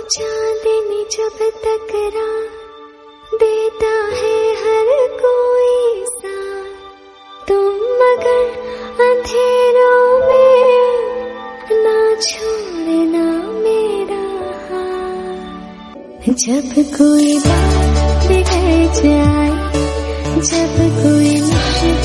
चांदनी जब टकरा देता है हर कोई साथ, तुम मगर अंधेरों में ना छोड़ना मेरा हाथ। जब कोई बात बिगड़ जाए, जब कोई मुश्किल